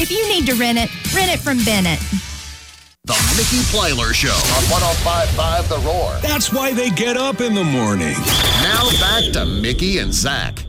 If you need to rent it from Bennett. The Mickey Plyler Show on 105.5 The Roar. That's why they get up in the morning. Now back to Mickey and Zach.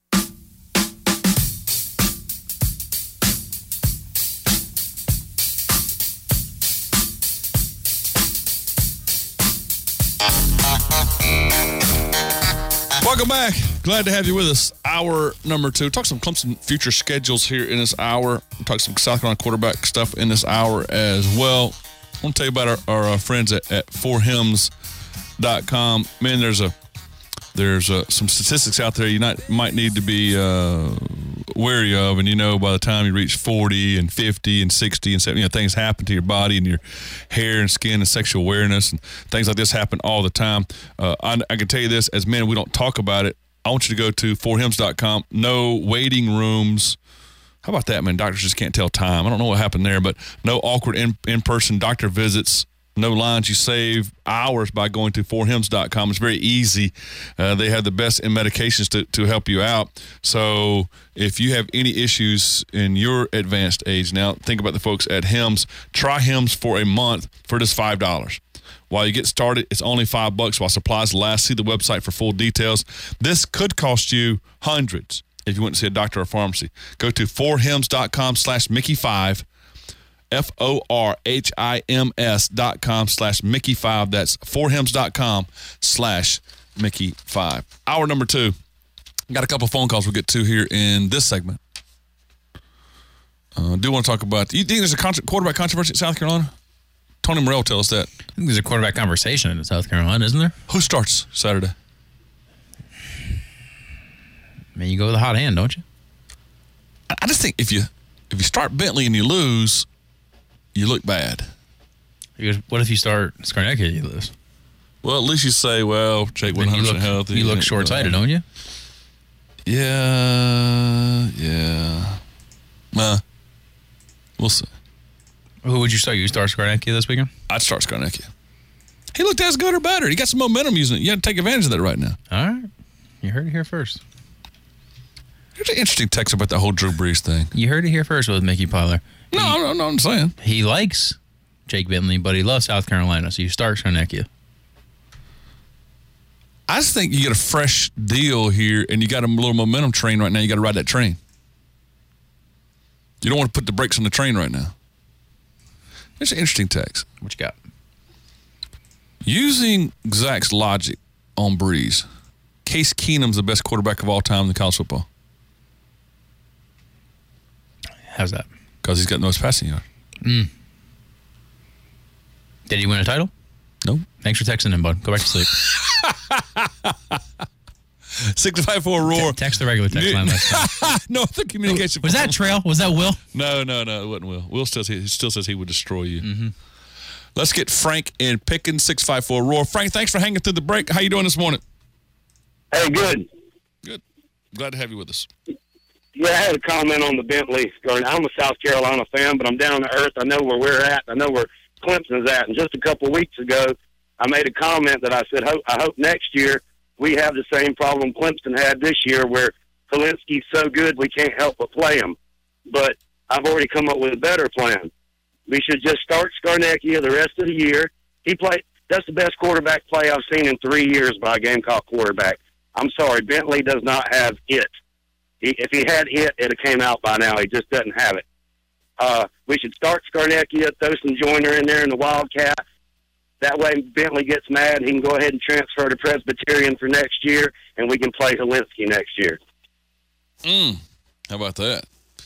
Welcome back. Glad to have you with us. Hour number 2. Talk some Clemson future schedules here in this hour. Talk some South Carolina quarterback stuff in this hour as well. I want to tell you about our friends at 4Hymns.com. Man, there's some statistics out there you might need to be wary of. And, by the time you reach 40 and 50 and 60 and 70, things happen to your body and your hair and skin and sexual awareness and things like this happen all the time. I can tell you this, as men, we don't talk about it. I want you to go to 4Hymns.com. No waiting rooms. How about that, man? Doctors just can't tell time. I don't know what happened there, but no awkward in-person doctor visits. No lines. You save hours by going to 4Hymns.com. It's very easy. They have the best in medications to help you out. So if you have any issues in your advanced age now, think about the folks at Hims. Try Hims for a month for just $5. While you get started, it's only $5 while supplies last. See the website for full details. This could cost you hundreds if you went to see a doctor or pharmacy. Go to 4Hymns.com/Mickey5. FORHIMS.com/Mickey5. That's 4Hymns.com/Mickey5. Hour number 2. Got a couple of phone calls we'll get to here in this segment. Do want to talk about, you think there's a quarterback controversy in South Carolina? Tony Morrell tell us that. I think there's a quarterback conversation in South Carolina, isn't there? Who starts Saturday? I mean, you go with a hot hand, don't you? I just think if you start Bentley and you lose, you look bad. What if you start Scarnecchia and you lose? Well, at least you say, Jake 100% healthy. You look short-sighted, don't you? Yeah. We'll see. Who would you start? You start Scarnecchia this weekend? I'd start Scarnecchia. He looked as good or better. He got some momentum using it. You got to take advantage of that right now. All right. You heard it here first. Here's an interesting text about the whole Drew Brees thing. You heard it here first with Mickey Plyler. No, I'm saying. He likes Jake Bentley, but he loves South Carolina, so you start Scarnecchia. I just think you get a fresh deal here, and you got a little momentum train right now. You got to ride that train. You don't want to put the brakes on the train right now. It's an interesting text. What you got? Using Zach's logic on Brees, Case Keenum's the best quarterback of all time in the college football. How's that? Because he's got the most passing yards. Did he win a title? No. Thanks for texting him, bud. Go back to sleep. 654 Roar. Text the regular text line last time. No, the communication. Was that Trail? Was that Will? No, it wasn't Will. Will still says he would destroy you. Mm-hmm. Let's get Frank in Pickens, 654 Roar. Frank, thanks for hanging through the break. How you doing this morning? Hey, good. Good. Glad to have you with us. Yeah, I had a comment on the Bentley. I'm a South Carolina fan, but I'm down to earth. I know where we're at. I know where Clemson's at. And just a couple of weeks ago, I made a comment that I said, I hope next year we have the same problem Clemson had this year where Kalinsky's so good we can't help but play him. But I've already come up with a better plan. We should just start Scarnecchia the rest of the year. That's the best quarterback play I've seen in 3 years by a Gamecock quarterback. I'm sorry, Bentley does not have it. If he had it have came out by now. He just doesn't have it. We should start Scarnecchia, throw some Joyner in there in the Wildcat. That way Bentley gets mad. He can go ahead and transfer to Presbyterian for next year, and we can play Kalinsky next year. How about that?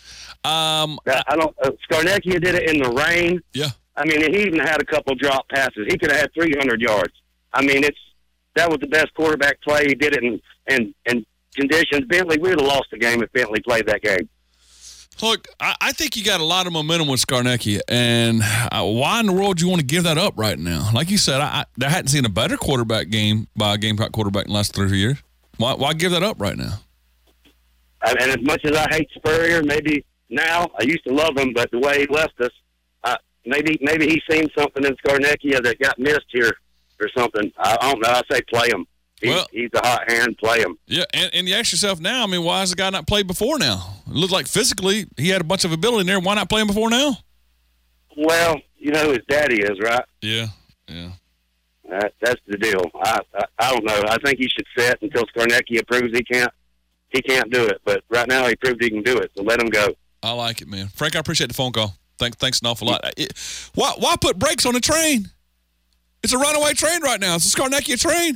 Scarnecchia did it in the rain. Yeah. I mean, he even had a couple drop passes. He could have had 300 yards. I mean, that was the best quarterback play. He did it in conditions. Bentley, we would have lost the game if Bentley played that game. Look, I think you got a lot of momentum with Scarnecchia, and why in the world do you want to give that up right now? Like you said, I hadn't seen a better quarterback game by a Gamecock quarterback in the last 3 years. Why give that up right now? And as much as I hate Spurrier, maybe now, I used to love him, but the way he left us, maybe he's seen something in Scarnecchia that got missed here or something. I don't know. I say play him. He's a hot hand. Play him. Yeah, and you ask yourself now, I mean, why has the guy not played before now? It looked like physically he had a bunch of ability in there. Why not play him before now? Well, you know who his daddy is, right? Yeah. That's the deal. I don't know. I think he should sit until Skarnecki proves he can't do it. But right now he proved he can do it, so let him go. I like it, man. Frank, I appreciate the phone call. Thanks an awful lot. Why put brakes on the train? It's a runaway train right now. It's a Skarnecki train.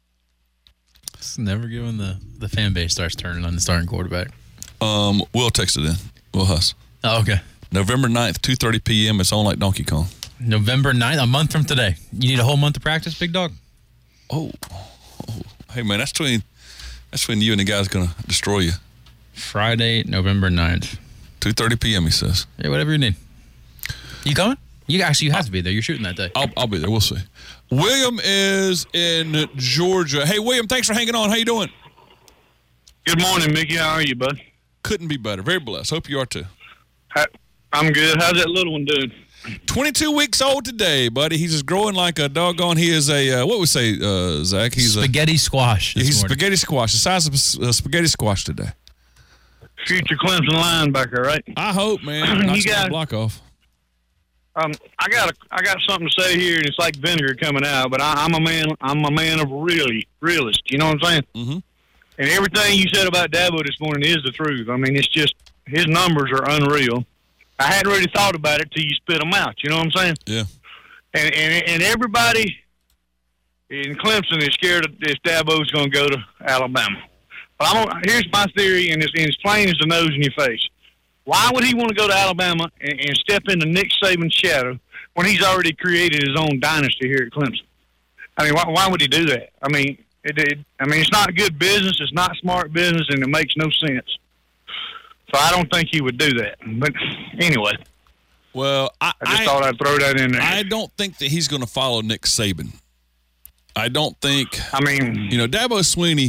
It's never good when the fan base starts turning on the starting quarterback. We'll text it in. We'll Huss. Oh, okay. November 9th, 2:30 p.m. It's on like Donkey Kong. November 9th, a month from today. You need a whole month of practice, big dog? Oh. Hey, man, that's when you and the guy's going to destroy you. Friday, November 9th. 2:30 p.m., he says. Yeah, whatever you need. You coming? You have to be there. You're shooting that day. I'll be there. We'll see. William is in Georgia. Hey, William, thanks for hanging on. How you doing? Good morning, Mickey. How are you, bud? Couldn't be better. Very blessed. Hope you are too. I'm good. How's that little one doing? 22 weeks old today, buddy. He's just growing like a doggone. He is a, what would we say, Zach? He's spaghetti squash. He's spaghetti squash, the size of spaghetti squash today. Future Clemson linebacker, right? I hope, man. Not the block off. I got something to say here, and it's like vinegar coming out. But I'm a man of realist. You know what I'm saying? Mm-hmm. And everything you said about Dabo this morning is the truth. I mean, it's just his numbers are unreal. I hadn't really thought about it till you spit them out. You know what I'm saying? Yeah. And everybody in Clemson is scared if Dabo's going to go to Alabama. But here's my theory, and it's plain as the nose in your face. Why would he want to go to Alabama and step into Nick Saban's shadow when he's already created his own dynasty here at Clemson? I mean, why would he do that? I mean, it's not good business. It's not smart business, and it makes no sense. So I don't think he would do that. But anyway. Well, I just thought I'd throw that in there. I don't think that he's going to follow Nick Saban. I don't think. I mean, Dabo Swinney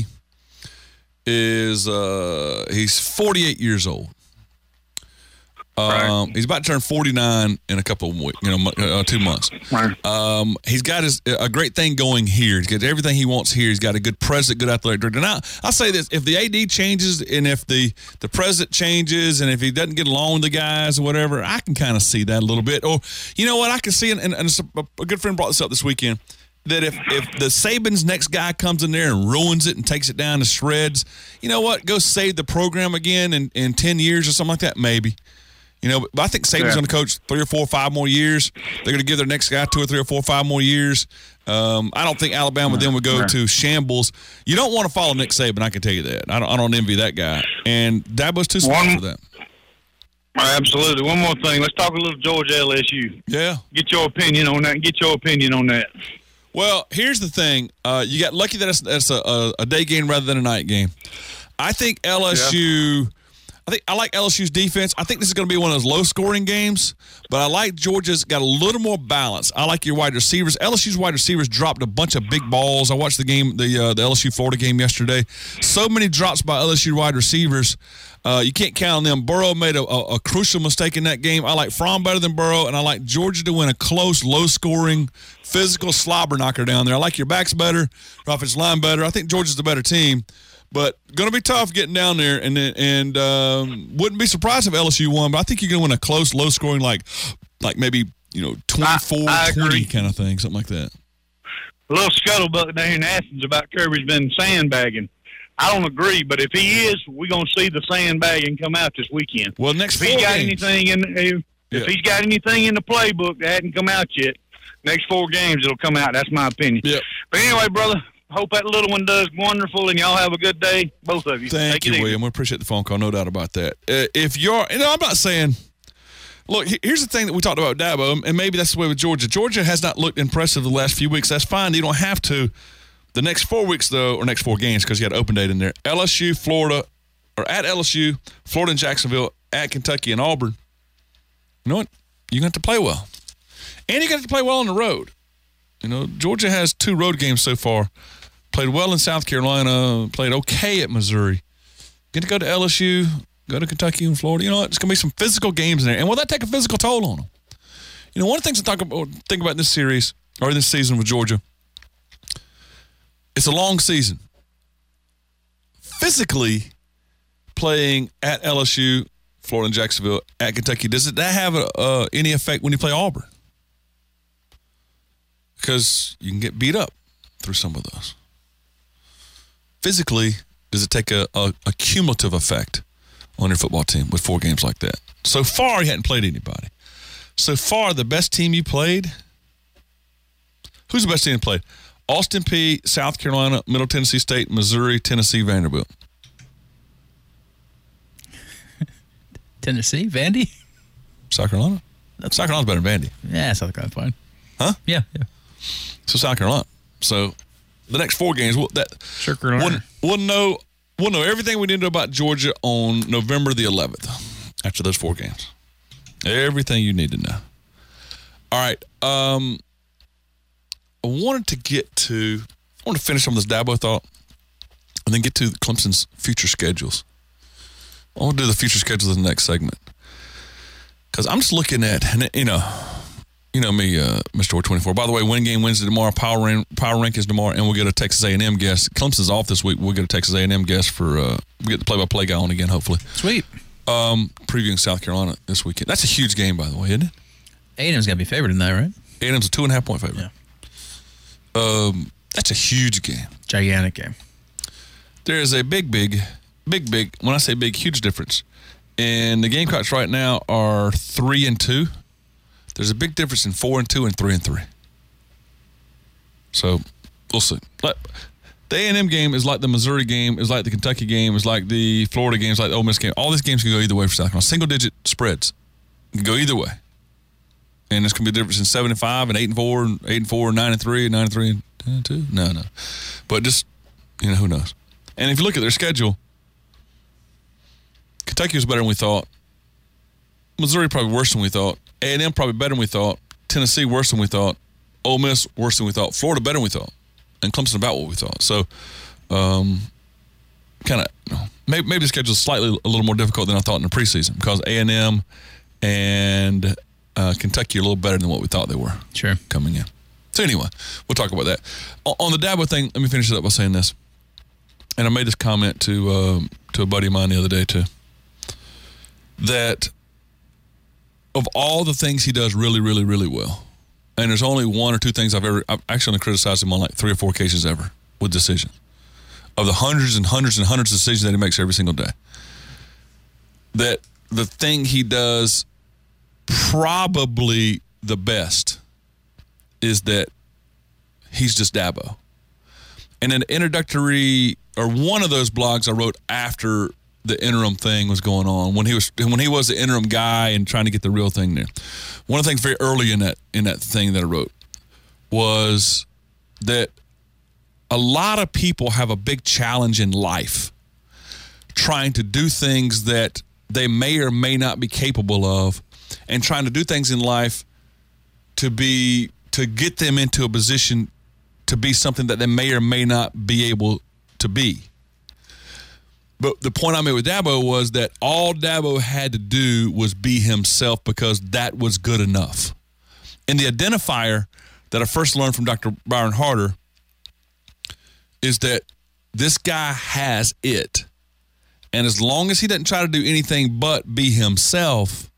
is he's 48 years old. Right. He's about to turn 49 in a couple of weeks, 2 months. Right. He's got a great thing going here. He's got everything he wants here. He's got a good president, good athletic director. Now, I'll say this: if the AD changes and if the president changes and if he doesn't get along with the guys or whatever, I can kind of see that a little bit. Or, you know what? I can see, and a good friend brought this up this weekend, that if the Saban's next guy comes in there and ruins it and takes it down to shreds, you know what? Go save the program again in 10 years or something like that, maybe. But I think Saban's going to coach 3 or 4 or 5 more years. They're going to give their next guy 2 or 3 or 4 or 5 more years. I don't think Alabama then would go to shambles. You don't want to follow Nick Saban, I can tell you that. I don't envy that guy. And Dabo's too smart for that. Absolutely. One more thing. Let's talk a little Georgia LSU. Yeah. Get your opinion on that. Well, here's the thing. You got lucky that it's a day game rather than a night game. I think LSU. Yeah. I like LSU's defense. I think this is going to be one of those low-scoring games, but I like Georgia's got a little more balance. I like your wide receivers. LSU's wide receivers dropped a bunch of big balls. I watched the game, the LSU-Florida game yesterday. So many drops by LSU wide receivers. You can't count on them. Burrow made a crucial mistake in that game. I like Fromm better than Burrow, and I like Georgia to win a close, low-scoring, physical slobber knocker down there. I like your backs better, your offensive line better. I think Georgia's the better team. But going to be tough getting down there, and wouldn't be surprised if LSU won. But I think you're going to win a close, low-scoring, like maybe 24-20 kind of thing, something like that. A little scuttlebutt down in Athens about Kirby's been sandbagging. I don't agree, but if he is, we're going to see the sandbagging come out this weekend. Well, if he's got anything in the playbook that hadn't come out yet, next 4 games it'll come out. That's my opinion. Yep. But anyway, brother. Hope that little one does wonderful, and y'all have a good day, both of you. Thank you, William. We appreciate the phone call, no doubt about that. If you're, I'm not saying. Look, here's the thing that we talked about Dabo, and maybe that's the way with Georgia. Georgia has not looked impressive the last few weeks. That's fine. You don't have to. The next 4 weeks, though, or next 4 games, because you got an open date in there. LSU, Florida, or at LSU, Florida and Jacksonville, at Kentucky and Auburn. You know what? You're going to have to play well. And you got to play well on the road. Georgia has 2 road games so far. Played well in South Carolina, played okay at Missouri. Going to go to LSU, go to Kentucky and Florida. It's going to be some physical games in there. And will that take a physical toll on them? One of the things to think about in this series, or in this season with Georgia, It's a long season. Physically, playing at LSU, Florida and Jacksonville, at Kentucky, does that have any effect when you play Auburn? Because you can get beat up through some of those. Physically, does it take a cumulative effect on your football team with 4 games like that? So far, you hadn't played anybody. So far, the best team you played, who's the best team you played? Austin Peay, South Carolina, Middle Tennessee State, Missouri, Tennessee, Vanderbilt. Tennessee, Vandy? South Carolina? South Carolina's better than Vandy. Yeah, South Carolina's fine. Huh? Yeah. So South Carolina. So the next 4 games, we'll know everything we need to know about Georgia on November the 11th after those 4 games. Everything you need to know. All right. I wanted to finish on this Dabo thought and then get to Clemson's future schedules. I want to do the future schedules in the next segment. Because I'm just looking at, and you know me, Mr. 424. By the way, Win Game Wednesday tomorrow, Power Rank is tomorrow, and we'll get a Texas A&M guest. Clemson's off this week. We'll get a Texas A&M guest for, we get the play-by-play guy on again, hopefully. Sweet. Previewing South Carolina this weekend. That's a huge game, by the way, isn't it? A&M's got to be favored in that, right? A&M's a 2.5-point favorite. Yeah. That's a huge game. Gigantic game. There is a big, when I say big, huge difference. And the Gamecocks right now are 3-2. There's a big difference in 4-2 and 3-3. So we'll see. But the A&M game is like the Missouri game, is like the Kentucky game, is like the Florida game, is like the Ole Miss game. All these games can go either way for South Carolina. Single-digit spreads can go either way. And there's going to be a difference in 7-5 and 8-4 and 8-4 and 9-3 and 9-3 and 10-2. No. But just, who knows. And if you look at their schedule, Kentucky was better than we thought. Missouri probably worse than we thought. A&M probably better than we thought. Tennessee worse than we thought. Ole Miss worse than we thought. Florida better than we thought. And Clemson about what we thought. So, maybe the schedule is slightly a little more difficult than I thought in the preseason because A&M and Kentucky are a little better than what we thought they were. Sure. Coming in. So anyway, we'll talk about that. On the Dabo thing, let me finish it up by saying this. And I made this comment to a buddy of mine the other day too. That of all the things he does really, really, really well, and there's only 1 or 2 things I've actually only criticized him on like 3 or 4 cases ever with decisions. Of the hundreds and hundreds and hundreds of decisions that he makes every single day. That the thing he does probably the best is that he's just Dabo. And an introductory, or one of those blogs I wrote after the interim thing was going on, when he was the interim guy and trying to get the real thing there. One of the things very early in that thing that I wrote was that a lot of people have a big challenge in life trying to do things that they may or may not be capable of, and trying to do things in life to get them into a position to be something that they may or may not be able to be. But the point I made with Dabo was that all Dabo had to do was be himself because that was good enough. And the identifier that I first learned from Dr. Byron Harder is that this guy has it. And as long as he doesn't try to do anything but be himself,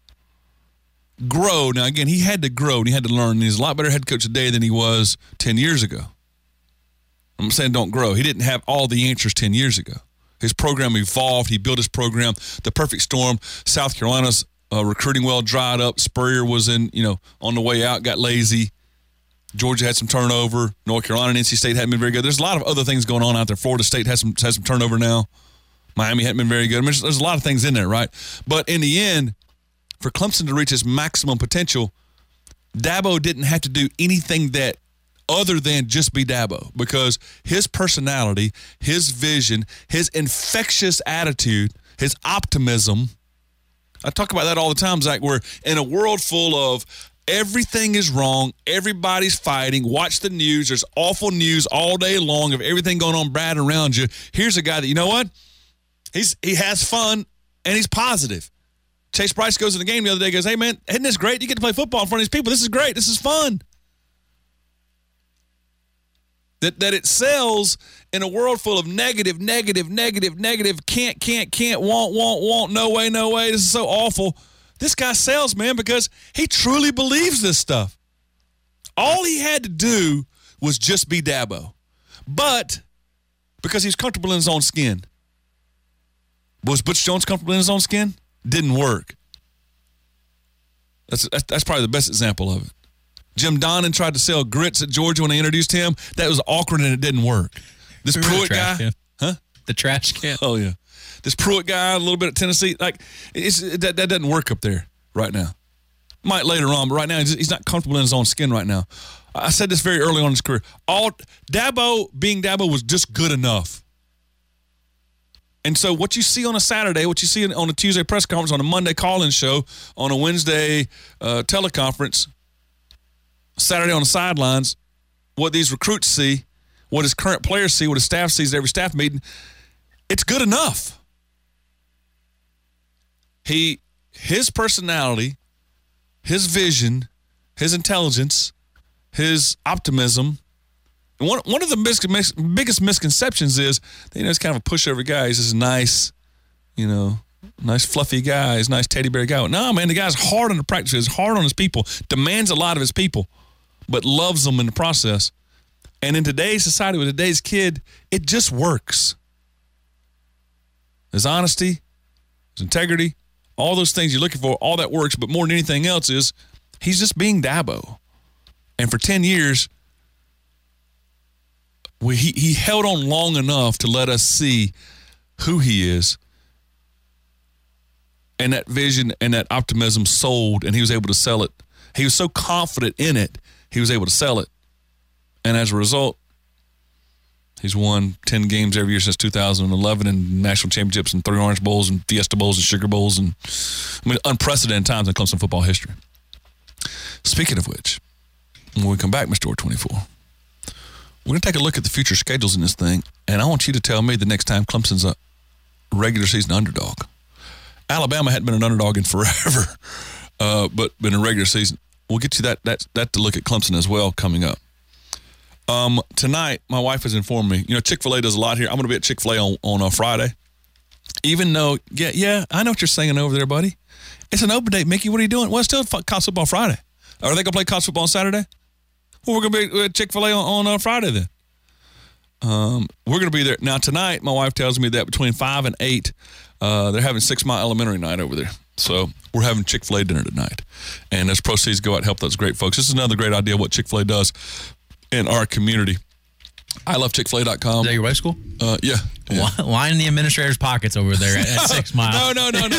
grow. Now, again, he had to grow and he had to learn. He's a lot better head coach today than he was 10 years ago. I'm saying don't grow. He didn't have all the answers 10 years ago. His program evolved. He built his program. The perfect storm. South Carolina's recruiting well dried up. Spurrier was on the way out, got lazy. Georgia had some turnover. North Carolina and NC State hadn't been very good. There's a lot of other things going on out there. Florida State has some turnover now. Miami hadn't been very good. I mean, there's a lot of things in there, right? But in the end, for Clemson to reach its maximum potential, Dabo didn't have to do anything that other than just be Dabo, because his personality, his vision, his infectious attitude, his optimism, I talk about that all the time, Zach, we're in a world full of everything is wrong, everybody's fighting, watch the news, there's awful news all day long of everything going on bad around you. Here's a guy that, you know what? He has fun and he's positive. Chase Bryce goes to the game the other day, goes, hey, man, isn't this great? You get to play football in front of these people. This is great. This is fun. That it sells in a world full of negative, can't, won't, no way, this is so awful. This guy sells, man, because he truly believes this stuff. All he had to do was just be Dabo. But because he's comfortable in his own skin. Was Butch Jones comfortable in his own skin? Didn't work. That's probably the best example of it. Jim Donnan tried to sell grits at Georgia when they introduced him. That was awkward and it didn't work. This Pruitt guy. Can. Huh? The trash can. Oh, yeah. This Pruitt guy, a little bit at Tennessee, that doesn't work up there right now. Might later on, but right now he's not comfortable in his own skin right now. I said this very early on in his career. Dabo being Dabo was just good enough. And so what you see on a Saturday, what you see on a Tuesday press conference, on a Monday call-in show, on a Wednesday teleconference, Saturday on the sidelines, what these recruits see, what his current players see, what his staff sees at every staff meeting, it's good enough. His personality, his vision, his intelligence, his optimism. One of the biggest misconceptions is that, he's kind of a pushover guy. He's just nice, nice fluffy guy. He's a nice teddy bear guy. No, man, the guy's hard on the practice. He's hard on his people, demands a lot of his people, but loves them in the process. And in today's society, with today's kid, it just works. His honesty, his integrity, all those things you're looking for, all that works, but more than anything else is he's just being Dabo. And for 10 years, he held on long enough to let us see who he is. And that vision and that optimism sold, and he was able to sell it. He was so confident in it, he was able to sell it. And as a result, he's won 10 games every year since 2011 and national championships and 3 Orange Bowls and Fiesta Bowls and Sugar Bowls and unprecedented times in Clemson football history. Speaking of which, when we come back, Mr. Door 24, we're going to take a look at the future schedules in this thing, and I want you to tell me the next time Clemson's a regular season underdog. Alabama hadn't been an underdog in forever, but been a regular season. We'll get you that to look at Clemson as well coming up. Tonight, my wife has informed me, Chick-fil-A does a lot here. I'm going to be at Chick-fil-A on Friday. Even though, yeah, I know what you're saying over there, buddy. It's an open date, Mickey. What are you doing? Well, it's still college football Friday. Are they going to play college football on Saturday? Well, we're going to be at Chick-fil-A on Friday then. We're going to be there. Now, tonight, my wife tells me that between 5 and 8, they're having 6 Mile Elementary night over there. So we're having Chick-fil-A dinner tonight. And those proceeds go out and help those great folks. This is another great idea what Chick-fil-A does in our community. I love Chick-fil-A.com. Is that your wife's school? Yeah. Line the administrator's pockets over there at 6 Mile. No. Helping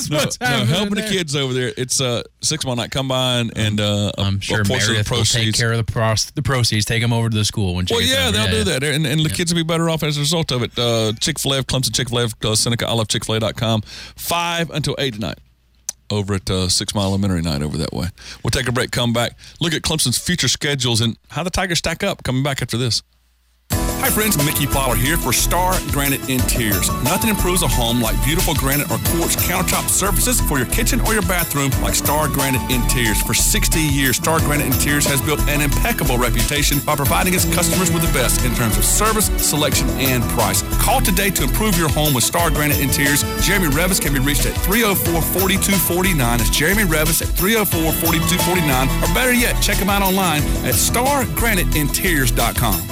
the kids over there. It's 6 Mile night. Come by and I'm sure Meredith will take care of the proceeds. Take them over to the school when she gets over. They'll do that. And the kids will be better off as a result of it. Chick-fil-A of Clemson, Chick-fil-A of Seneca. I love Chick-fil-A.com. 5 until 8 tonight. Over at 6 Mile Elementary night over that way. We'll take a break, come back, look at Clemson's future schedules and how the Tigers stack up. Coming back after this. Hi friends, Mickey Fowler here for Star Granite Interiors. Nothing improves a home like beautiful granite or quartz countertop surfaces for your kitchen or your bathroom like Star Granite Interiors. For 60 years, Star Granite Interiors has built an impeccable reputation by providing its customers with the best in terms of service, selection, and price. Call today to improve your home with Star Granite Interiors. Jeremy Revis can be reached at 304-4249. That's Jeremy Revis at 304-4249. Or better yet, check him out online at stargraniteinteriors.com.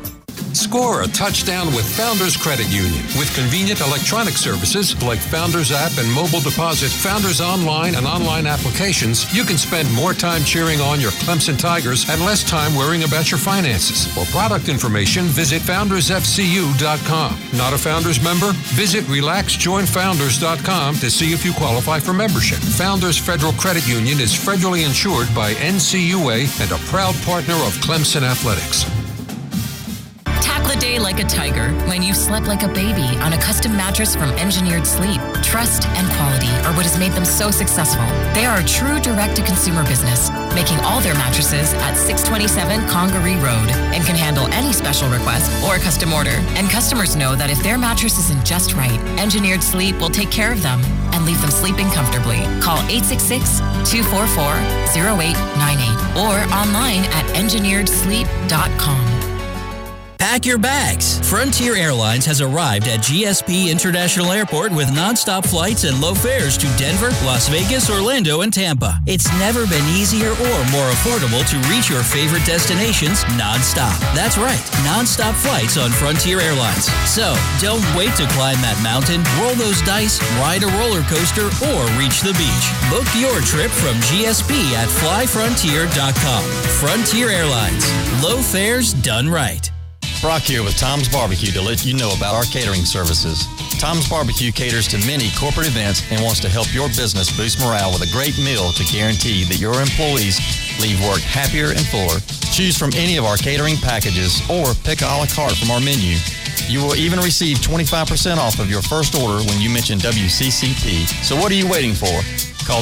Score a touchdown with Founders Credit Union. With convenient electronic services like Founders app and mobile deposit, Founders online and online applications, you can spend more time cheering on your Clemson Tigers and less time worrying about your finances. For product information, visit foundersfcu.com. Not a Founders member? Visit relaxjoinfounders.com to see if you qualify for membership. Founders Federal Credit Union is federally insured by NCUA and a proud partner of Clemson Athletics. Tackle a day like a tiger when you've slept like a baby on a custom mattress from Engineered Sleep. Trust and quality are what has made them so successful. They are a true direct-to-consumer business, making all their mattresses at 627 Congaree Road and can handle any special request or custom order. And customers know that if their mattress isn't just right, Engineered Sleep will take care of them and leave them sleeping comfortably. Call 866-244-0898 or online at engineeredsleep.com. Pack your bags. Frontier Airlines has arrived at GSP International Airport with nonstop flights and low fares to Denver, Las Vegas, Orlando, and Tampa. It's never been easier or more affordable to reach your favorite destinations nonstop. That's right, nonstop flights on Frontier Airlines. So, don't wait to climb that mountain, roll those dice, ride a roller coaster, or reach the beach. Book your trip from GSP at flyfrontier.com. Frontier Airlines. Low fares done right. Brock here with Tom's Barbecue to let you know about our catering services. Tom's Barbecue caters to many corporate events and wants to help your business boost morale with a great meal to guarantee that your employees leave work happier and fuller. Choose from any of our catering packages or pick a la carte from our menu. You will even receive 25% off of your first order when you mention WCCP. So what are you waiting for? Call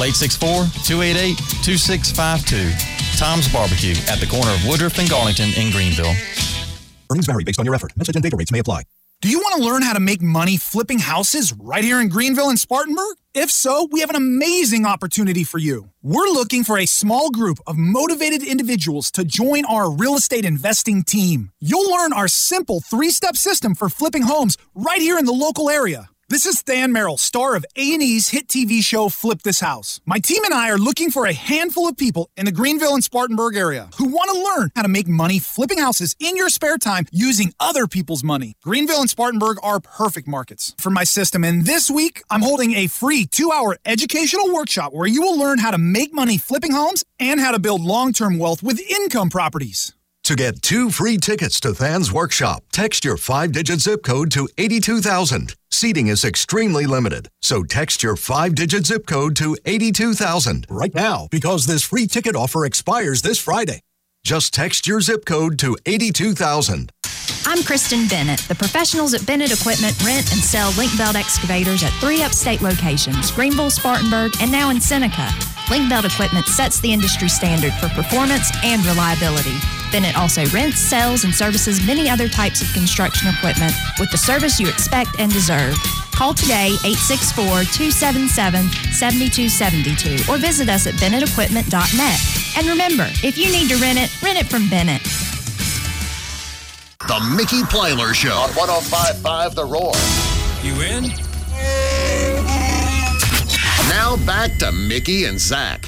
864-288-2652. Tom's Barbecue at the corner of Woodruff and Garlington in Greenville. Earnings vary based on your effort. Message and data rates may apply. Do you want to learn how to make money flipping houses right here in Greenville and Spartanburg? If so, we have an amazing opportunity for you. We're looking for a small group of motivated individuals to join our real estate investing team. You'll learn our simple 3-step system for flipping homes right here in the local area. This is Stan Merrill, star of A&E's hit TV show Flip This House. My team and I are looking for a handful of people in the Greenville and Spartanburg area who want to learn how to make money flipping houses in your spare time using other people's money. Greenville and Spartanburg are perfect markets for my system, and this week I'm holding a free 2-hour educational workshop where you will learn how to make money flipping homes and how to build long-term wealth with income properties. To get 2 free tickets to Than's workshop, text your 5-digit zip code to 82,000. Seating is extremely limited, so text your 5-digit zip code to 82,000 right now because this free ticket offer expires this Friday. Just text your zip code to 82,000. I'm Kristen Bennett. The professionals at Bennett Equipment rent and sell link belt excavators at 3 upstate locations, Greenville, Spartanburg, and now in Seneca. Link belt equipment sets the industry standard for performance and reliability. Bennett also rents, sells, and services many other types of construction equipment with the service you expect and deserve. Call today, 864-277-7272, or visit us at BennettEquipment.net. And remember, if you need to rent it from Bennett. The Mickey Plyler Show on 105.5 The Roar. You in? Now back to Mickey and Zach.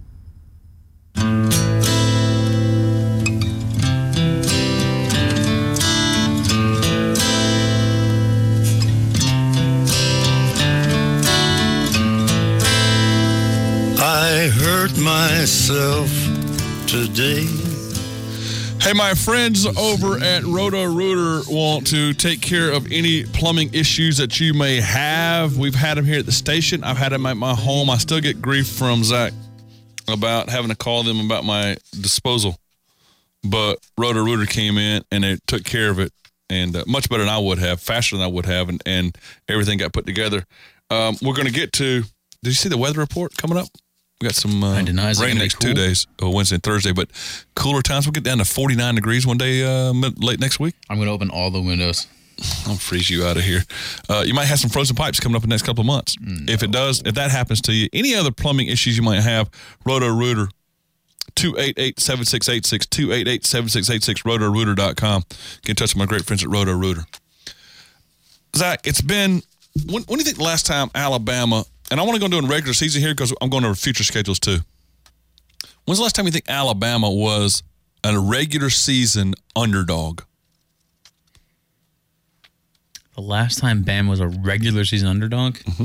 I hurt myself today. Hey, my friends over at Roto-Rooter want to take care of any plumbing issues that you may have. We've had them here at the station. I've had them at my home. I still get grief from Zach about having to call them about my disposal. But Roto-Rooter came in and they took care of it, and much better than I would have, faster than I would have, and everything got put together. We're going to get to, did you see the weather report coming up? We got some rain the next 2 days, Wednesday and Thursday, but cooler temps. We'll get down to 49 degrees one day late next week. I'm going to open all the windows. I'll freeze you out of here. You might have some frozen pipes coming up in the next couple of months. No. If that happens to you, any other plumbing issues you might have, Roto-Rooter, 288-7686, 288-7686, rotorooter.com. Get in touch with my great friends at Roto-Rooter. Zach, it's been, when do you think the last time Alabama, and I want to go into a regular season here because I'm going over future schedules too. When's the last time you think Alabama was a regular season underdog? The last time Bama was a regular season underdog? Mm-hmm.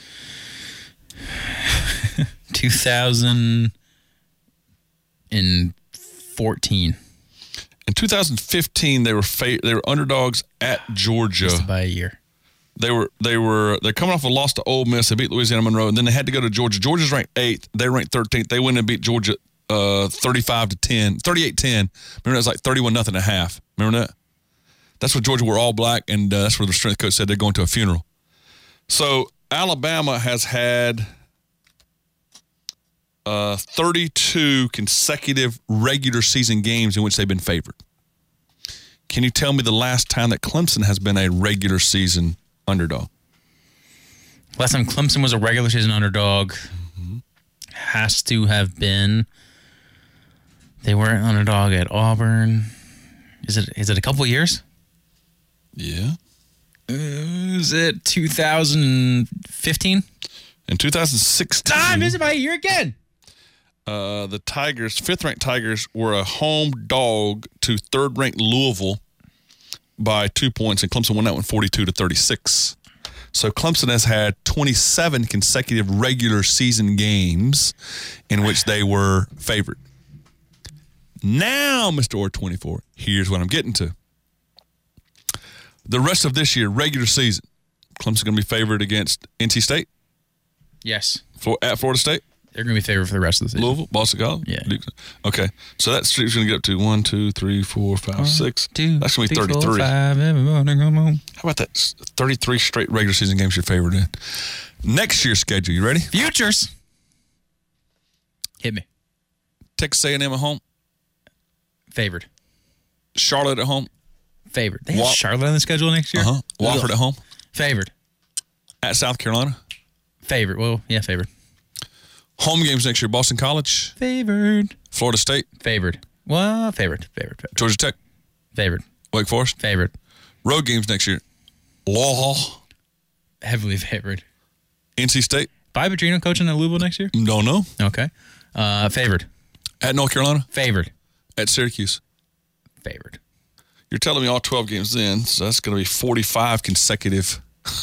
2014. In 2015, they were underdogs at Georgia. Just by a year. They're coming off a loss to Ole Miss. They beat Louisiana Monroe, and then they had to go to Georgia. Georgia's ranked 8th. They ranked 13th. They went and beat Georgia 38-10. Remember, that was like 31-0 at half. Remember that? That's what Georgia were all black, and that's where the strength coach said they're going to a funeral. So Alabama has had 32 consecutive regular season games in which they've been favored. Can you tell me the last time that Clemson has been a regular season underdog? Last time Clemson was a regular season underdog has to have been, they were an underdog at Auburn. Is it a couple of years? Yeah. Is it 2015? In 2016. I missed it by a year again. The Tigers, 5th-ranked Tigers, were a home dog to 3rd-ranked Louisville by 2 points, and Clemson won that one 42-36. So Clemson has had 27 consecutive regular season games in which they were favored. Now, Mr. Orr 24, here's what I'm getting to. The rest of this year, regular season, Clemson's going to be favored against NC State. Yes. At Florida State. They're going to be favored for the rest of the season. Louisville, Boston College? Yeah. Duke. Okay. So that streak's going to get up to 1, 2, 3, 4, 5, 6. That's going to be 33. 4, 5, everybody come home. How about that? 33 straight regular season games you're favored in. Next year's schedule, you ready? Futures. Hit me. Texas A&M at home. Favored. Charlotte at home. Favored. They have Charlotte on the schedule next year? Uh-huh. Wofford at home. Favored. At South Carolina. Favored. Well, yeah, favored. Home games next year, Boston College. Favored. Florida State. Favored. Well, favored. Georgia Tech. Favored. Wake Forest. Favored. Road games next year. Law. Heavily favored. NC State. Bobby Petrino coaching at Louisville next year? Don't know. Okay. Favored. At North Carolina. Favored. At Syracuse. Favored. You're telling me all 12 games in, so that's going to be 45 consecutive.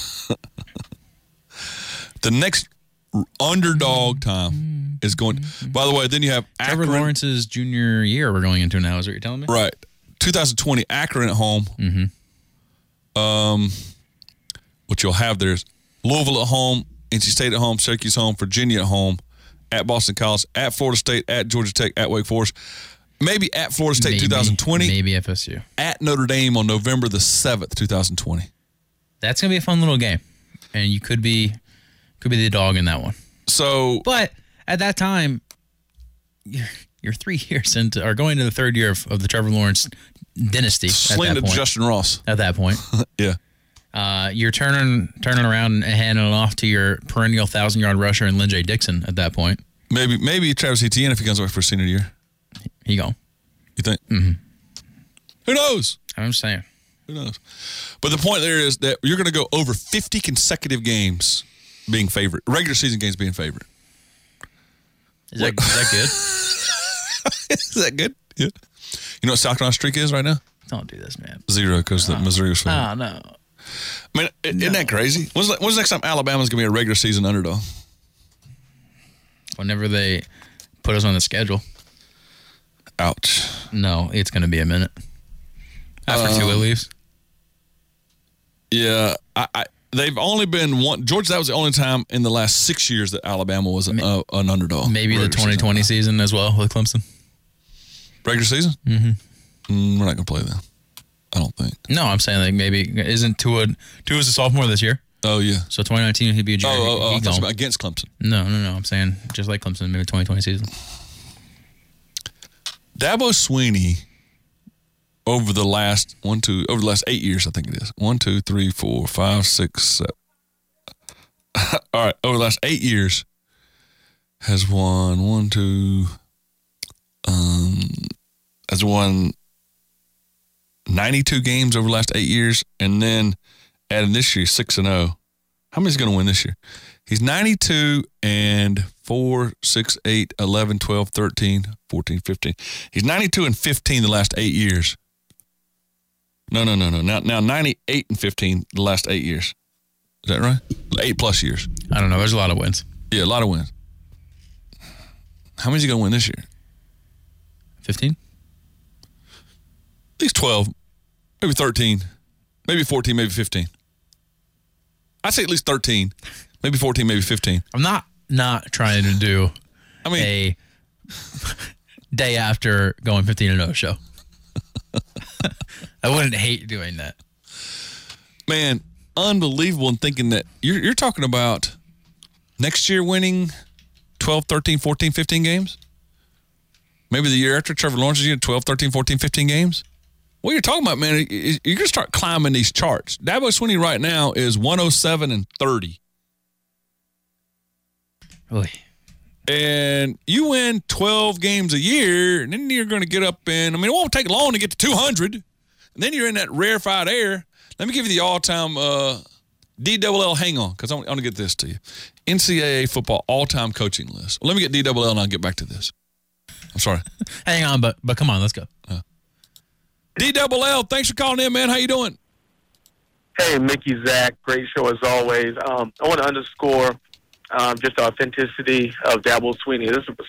The next underdog time is going. By the way, then you have Trevor Akron. Lawrence's junior year we're going into now, is what you're telling me? Right. 2020, Akron at home. Mm-hmm. What you'll have there is Louisville at home, NC State at home, Syracuse home, Virginia at home, at Boston College, at Florida State, at Georgia Tech, at Wake Forest. Maybe at Florida State 2020. Maybe FSU. At Notre Dame on November the 7th, 2020. That's going to be a fun little game. And you could be the dog in that one. So, but at that time, you're 3 years into, or going to the third year of the Trevor Lawrence dynasty. Sling to Justin Ross. At that point. Yeah. You're turning around and handing it off to your perennial 1,000-yard rusher and Lynn J. Dixon at that point. Maybe Travis Etienne if he comes back for senior year. He gone. You think? Mm-hmm. Who knows? I'm just saying. Who knows? But the point there is that you're going to go over 50 consecutive games being favored. Regular season games being favored. Is that good? Is that good? Yeah. You know what South Carolina streak is right now? Don't do this, man. 0 because Missouri was favored. Oh, no. I mean, isn't that crazy? When's the next time Alabama's going to be a regular season underdog? Whenever they put us on the schedule. Ouch. No, it's going to be a minute. After Tua leaves. Yeah. They've only been one. Georgia, that was the only time in the last 6 years that Alabama was an underdog. Maybe the 2020 season as well with Clemson. Regular season? Mm-hmm. We're not going to play then. I don't think. No, I'm saying like maybe isn't Tua's a sophomore this year? Oh yeah. So 2019 he'd be a junior. I thought about against Clemson. No. I'm saying just like Clemson, maybe 2020 season. Dabo Swinney over the last 8 years, I think it is. 1, 2, 3, 4, 5, 6, 7. All right, over the last 8 years has won has won 92 games over the last 8 years, and then adding this year 6-0. How many is he going to win this year? He's 92 and 4, 6, 8, 11, 12, 13, 14, 15. He's 92 and 15 the last 8 years. No. Now 98 and 15 the last 8 years. Is that right? 8+ years. I don't know. There's a lot of wins. Yeah, a lot of wins. How many is he going to win this year? 15? At least 12, maybe 13, maybe 14, maybe 15. I'd say at least 13, maybe 14, maybe 15. I'm not trying to do a day after going 15-0 show. I wouldn't hate doing that. Man, unbelievable in thinking that you're talking about next year winning 12, 13, 14, 15 games? Maybe the year after Trevor Lawrence is getting 12, 13, 14, 15 games? What you're talking about, man, you're going to start climbing these charts. Dabo Swinney right now is 107 and 30. Really? And you win 12 games a year, and then you're going to get up in, it won't take long to get to 200. And then you're in that rarefied air. Let me give you the all-time DLL. Hang on, because I want to get this to you. NCAA football all-time coaching list. Let me get DLL and I'll get back to this. I'm sorry. Hang on, but come on, let's go. DLL, thanks for calling in, man. How you doing? Hey, Mickey, Zach. Great show as always. I want to underscore just the authenticity of Dabo Swinney. This is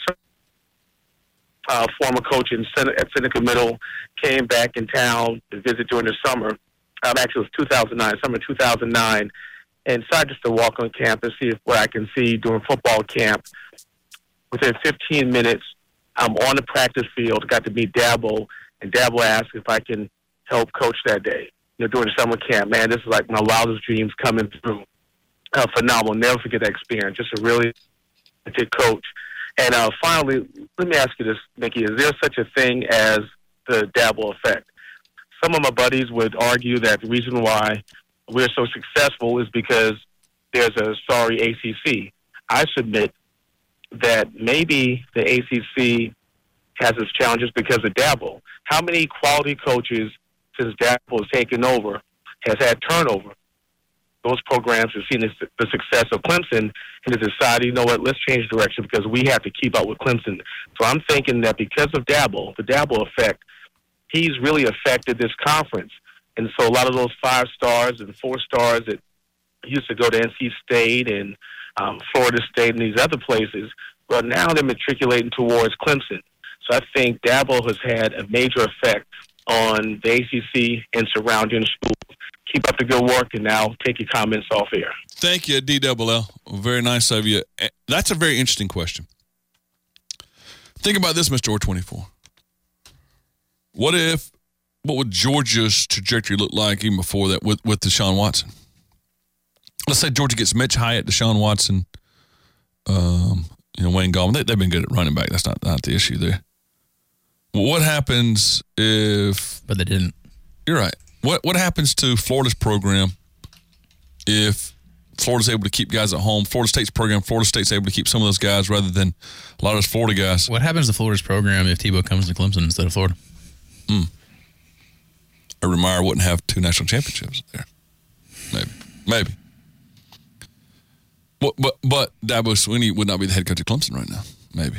a former coach at Seneca Middle, came back in town to visit during the summer. Actually, it was 2009, summer 2009, and decided just to walk on campus, see what I can see during football camp. Within 15 minutes, I'm on the practice field, got to meet Dabo, and Dabo asked if I can help coach that day. During the summer camp, man, this is like my wildest dreams coming through. Phenomenal. Never forget that experience. Just a really good coach. And finally, let me ask you this, Mickey. Is there such a thing as the Dabo effect? Some of my buddies would argue that the reason why we're so successful is because there's a sorry ACC. I submit that maybe the ACC has its challenges because of Dabo. How many quality coaches since Dabo has taken over, has had turnover? Those programs have seen the success of Clemson and have decided, you know what, let's change direction because we have to keep up with Clemson. So I'm thinking that because of Dabo, the Dabo effect, he's really affected this conference. And so a lot of those 5 stars and 4 stars that used to go to NC State and Florida State and these other places, well, now they're matriculating towards Clemson. So I think Dabo has had a major effect on the ACC and surrounding schools. Keep up the good work, and now take your comments off air. Thank you, DLL. Very nice of you. That's a very interesting question. Think about this, Mr. Or24. What would Georgia's trajectory look like even before that with Deshaun Watson? Let's say Georgia gets Mitch Hyatt, Deshaun Watson, Wayne Gallman. They've been good at running back. That's not the issue there. What happens if... But they didn't. You're right. What happens to Florida's program if Florida's able to keep guys at home? Florida State's program, Florida State's able to keep some of those guys rather than a lot of those Florida guys. What happens to Florida's program if Tebow comes to Clemson instead of Florida? Urban Meyer wouldn't have 2 national championships there. Maybe. But Dabo Swinney would not be the head coach of Clemson right now. Maybe.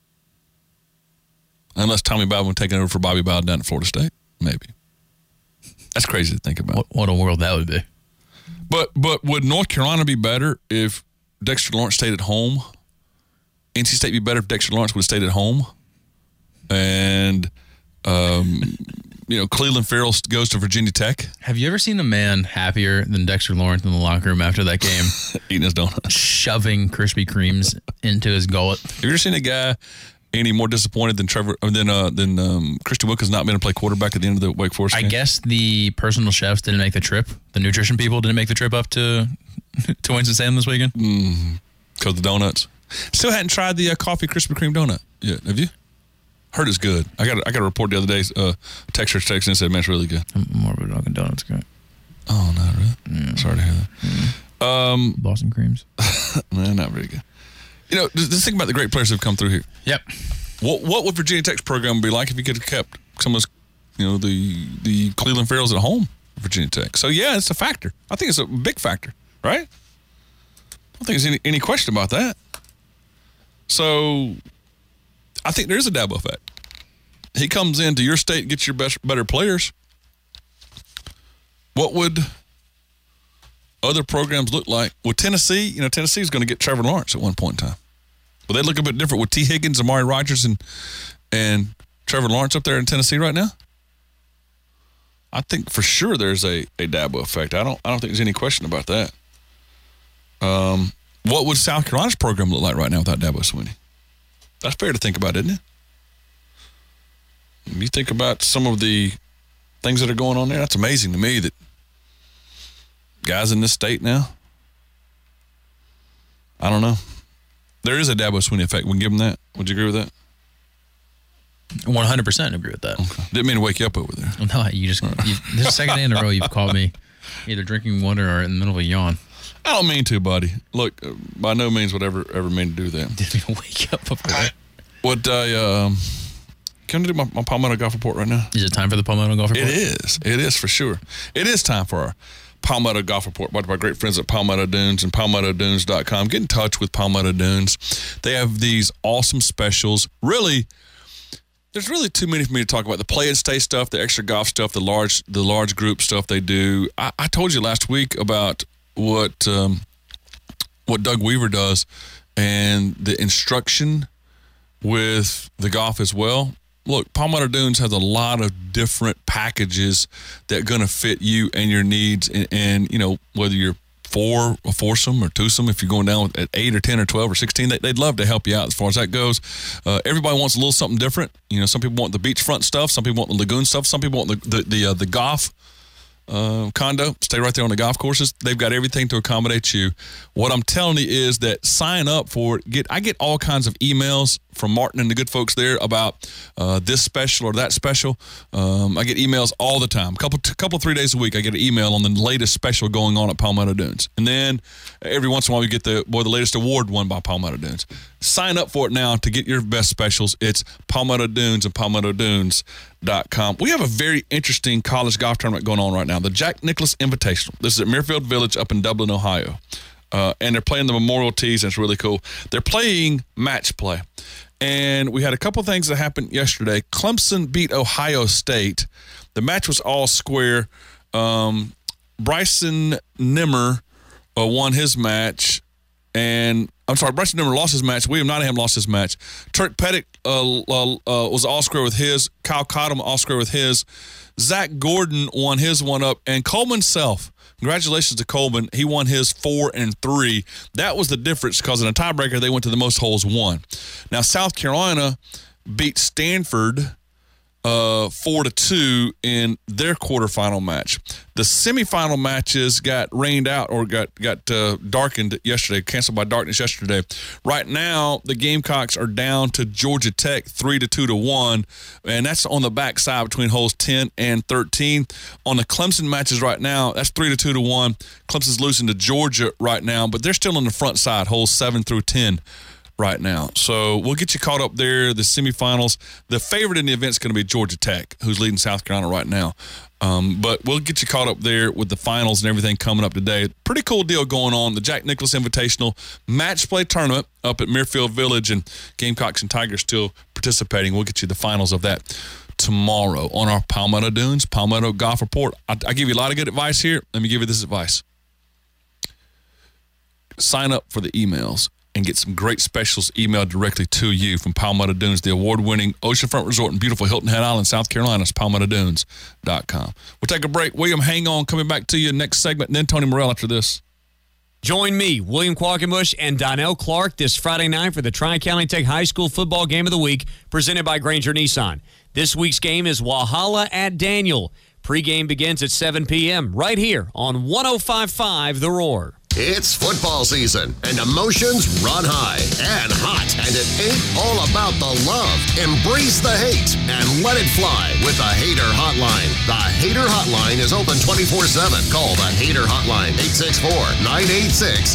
Unless Tommy Bowden taking over for Bobby Bowden down at Florida State. Maybe. That's crazy to think about. What a world that would be. But would North Carolina be better if Dexter Lawrence stayed at home? NC State be better if Dexter Lawrence would have stayed at home? And, Cleveland Farrell goes to Virginia Tech? Have you ever seen a man happier than Dexter Lawrence in the locker room after that game? Eating his donut. Shoving Krispy Kremes into his gullet. Have you ever seen a guy any more disappointed than Christian Wilkins not being able to play quarterback at the end of the Wake Forest game? I guess the personal chefs didn't make the trip. The nutrition people didn't make the trip up to Winston-Salem this weekend. Because the donuts. Still hadn't tried the coffee Krispy Kreme donut yet. Have you? Heard it's good. I got a report the other day. Texter texted and said, man, it's really good. More of a Dunkin' Donuts guy. Oh, no, really? Yeah. Sorry to hear that. Boston Creams. No, not very good. Just think about the great players that have come through here. Yep. What would Virginia Tech's program be like if you could have kept some of those, the Cleveland Farrells at home for Virginia Tech? So, yeah, it's a factor. I think it's a big factor, right? I don't think there's any question about that. So, I think there is a Dabo effect. He comes into your state, gets your better players. What would other programs look like? With Tennessee, Tennessee is going to get Trevor Lawrence at one point in time. But they look a bit different with T. Higgins, Amari Rodgers, and Trevor Lawrence up there in Tennessee right now. I think for sure there's a Dabo effect. I don't think there's any question about that. What would South Carolina's program look like right now without Dabo Swinney? That's fair to think about, isn't it? You think about some of the things that are going on there. That's amazing to me that guys in this state now, I don't know. There is a Dabo Swinney effect. We can give them that. Would you agree with that? 100% agree with that. Okay. Didn't mean to wake you up over there. No, this is the second day in a row you've called me either drinking water or in the middle of a yawn. I don't mean to, buddy. Look, by no means would I ever mean to do that. Didn't mean to wake you up over there. What Can I do my Palmetto Golf Report right now? Is it time for the Palmetto Golf Report? It is. It is for sure. It is time for our Palmetto Golf Report, brought to my great friends at Palmetto Dunes and PalmettoDunes.com. Get in touch with Palmetto Dunes. They have these awesome specials. Really, there's really too many for me to talk about. The play and stay stuff, the extra golf stuff, the large group stuff they do. I told you last week about what Doug Weaver does and the instruction with the golf as well. Look, Palmetto Dunes has a lot of different packages that are going to fit you and your needs. And, you know, whether you're a foursome or twosome, if you're going down at 8 or 10 or 12 or 16, they'd love to help you out as far as that goes. Everybody wants a little something different. You know, some people want the beachfront stuff. Some people want the lagoon stuff. Some people want the golf condo, stay right there on the golf courses. They've got everything to accommodate you. What I'm telling you is that sign up for it. I get all kinds of emails from Martin and the good folks there about this special or that special. I get emails all the time. Couple 3 days a week, I get an email on the latest special going on at Palmetto Dunes. And then every once in a while, we get the latest award won by Palmetto Dunes. Sign up for it now to get your best specials. It's Palmetto Dunes and PalmettoDunes.com. We have a very interesting college golf tournament going on right now, the Jack Nicklaus Invitational. This is at Muirfield Village up in Dublin, Ohio. And they're playing the Memorial Tees, and it's really cool. They're playing match play. And we had a couple things that happened yesterday. Clemson beat Ohio State. The match was all square. Bryson Nimmer won his match. Bryson Nimmer lost his match. William Nottingham lost his match. Turk Pettit was all square with his. Kyle Cottom all square with his. Zach Gordon won his one up. And Coleman Self, congratulations to Coleman. He won his 4 and 3. That was the difference because in a tiebreaker, they went to the most holes won. Now, South Carolina beat Stanford 4-2 in their quarterfinal match. The semifinal matches got rained out or got darkened yesterday, canceled by darkness yesterday. Right now, the Gamecocks are down to Georgia Tech 3-2-1, and that's on the backside between holes 10 and 13. On the Clemson matches right now, that's 3-2-1. Clemson's losing to Georgia right now, but they're still on the front side, holes 7 through 10. Right now. So we'll get you caught up there, the semifinals. The favorite in the event is going to be Georgia Tech, who's leading South Carolina right now. But we'll get you caught up there with the finals and everything coming up today. Pretty cool deal going on. The Jack Nicklaus Invitational Match Play Tournament up at Muirfield Village, and Gamecocks and Tigers still participating. We'll get you the finals of that tomorrow on our Palmetto Dunes, Palmetto Golf Report. I give you a lot of good advice here. Let me give you this advice. Sign up for the emails and get some great specials emailed directly to you from Palmetto Dunes, the award-winning oceanfront resort in beautiful Hilton Head Island, South Carolina. It's PalmettoDunes.com. We'll take a break. William, hang on. Coming back to you next segment, and then Tony Morrell after this. Join me, William Qualkenbush, and Donnell Clark this Friday night for the Tri-County Tech High School Football Game of the Week, presented by Granger Nissan. This week's game is Walhalla at Daniel. Pre-game begins at 7 p.m. right here on 105.5 The Roar. It's football season, and emotions run high and hot, and it ain't all about the love. Embrace the hate and let it fly with the Hater Hotline. The Hater Hotline is open 24/7. Call the Hater Hotline, 864-986-6049.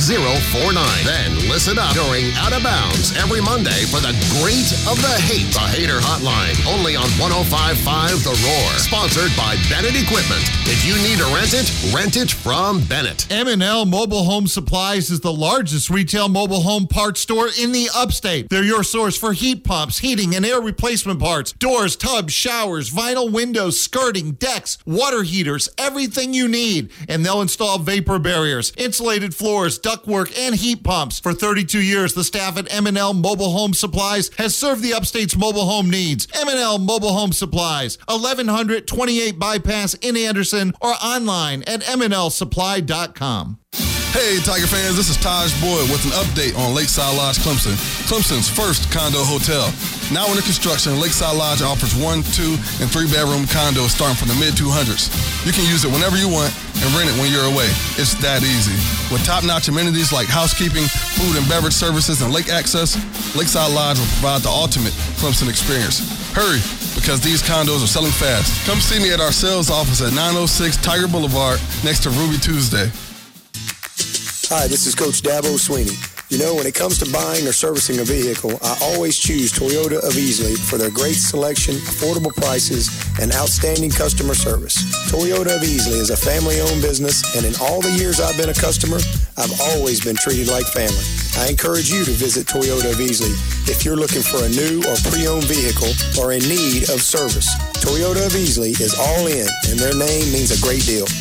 Then listen up during Out of Bounds every Monday for the great of the hate. The Hater Hotline, only on 105.5 The Roar. Sponsored by Bennett Equipment. If you need to rent it from Bennett. M&L Mobile Home Supplies is the largest retail mobile home parts store in the upstate. They're your source for heat pumps, heating, and air replacement parts, doors, tubs, showers, vinyl windows, skirting, decks, water heaters, everything you need. And they'll install vapor barriers, insulated floors, ductwork, and heat pumps. For 32 years, the staff at M&L Mobile Home Supplies has served the upstate's mobile home needs. M&L Mobile Home Supplies, 1128 Bypass in Anderson, or online at mnlsupply.com. Hey, Tiger fans, this is Taj Boyd with an update on Lakeside Lodge Clemson, Clemson's first condo hotel. Now under construction, Lakeside Lodge offers 1, 2, and 3-bedroom condos starting from the mid-200s. You can use it whenever you want and rent it when you're away. It's that easy. With top-notch amenities like housekeeping, food and beverage services, and lake access, Lakeside Lodge will provide the ultimate Clemson experience. Hurry, because these condos are selling fast. Come see me at our sales office at 906 Tiger Boulevard next to Ruby Tuesday. Hi, this is Coach Dabo Sweeney. You know, when it comes to buying or servicing a vehicle, I always choose Toyota of Easley for their great selection, affordable prices, and outstanding customer service. Toyota of Easley is a family-owned business, and in all the years I've been a customer, I've always been treated like family. I encourage you to visit Toyota of Easley if you're looking for a new or pre-owned vehicle or in need of service. Toyota of Easley is all in, and their name means a great deal.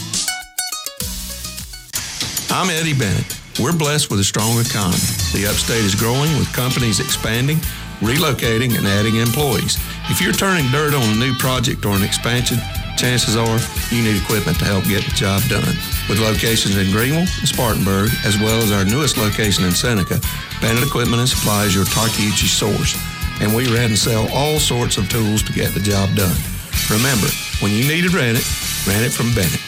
I'm Eddie Bennett. We're blessed with a strong economy. The upstate is growing with companies expanding, relocating, and adding employees. If you're turning dirt on a new project or an expansion, chances are you need equipment to help get the job done. With locations in Greenville and Spartanburg, as well as our newest location in Seneca, Bennett Equipment and Supply is your Takeuchi source. And we rent and sell all sorts of tools to get the job done. Remember, when you need to rent it from Bennett.